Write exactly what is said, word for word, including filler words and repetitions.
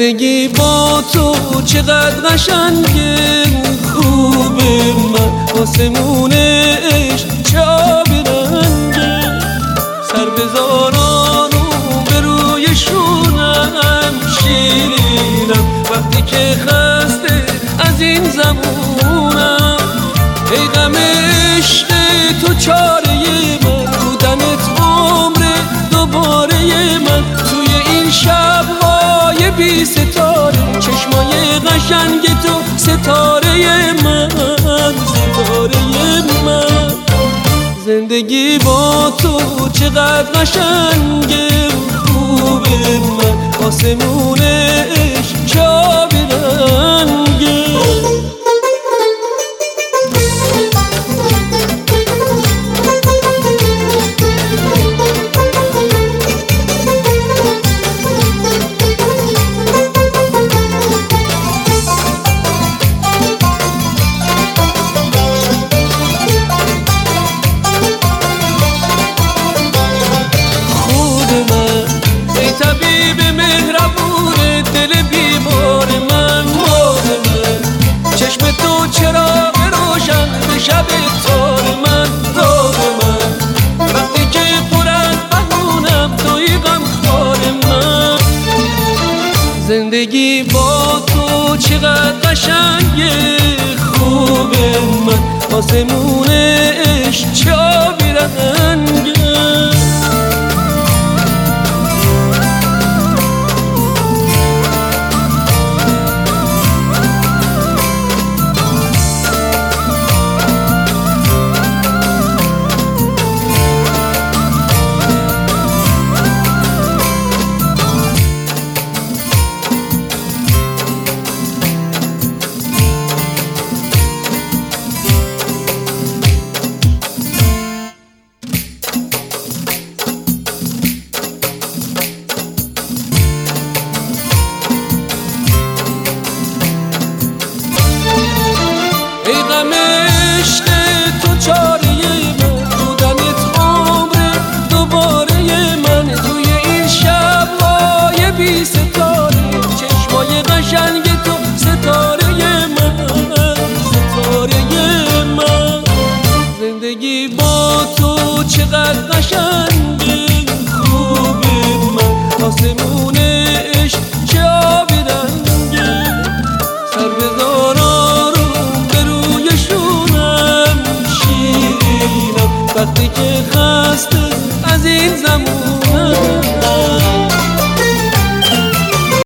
زندگی با تو چقدر قشنگه، خوبه من آسمون عشق چه آبی رنگه. سر بذاران و به روی شونم شیرینم وقتی که خسته از این زمونم. ای غم عشق تو چاره من، بودنت عمر دوباره من. توی این شب‌های بی ستاره چشمای قشنگ تو ستاره من، ستاره من. زندگی با تو چقدر قشنگه، خوبه من آسمون عشق چه آبی رنگه. چرا روشن به شب تار من، داغ من وقتی که پرن بهونم توی غم خوار من. زندگی با تو چقدر قشنگه، خوبه من آسمون عشق چه آبی رنگه. ای غم عشق تو چاره من، بودنت عمر دوباره من. توی این شب‌های بی ستاره چشمای قشنگ تو ستاره من، ستاره من. زندگی با تو چقدر قشنگه، خوبه من آسمون عشق چه آبی رنگه. سر بذاران وقتی که خسته از این زمان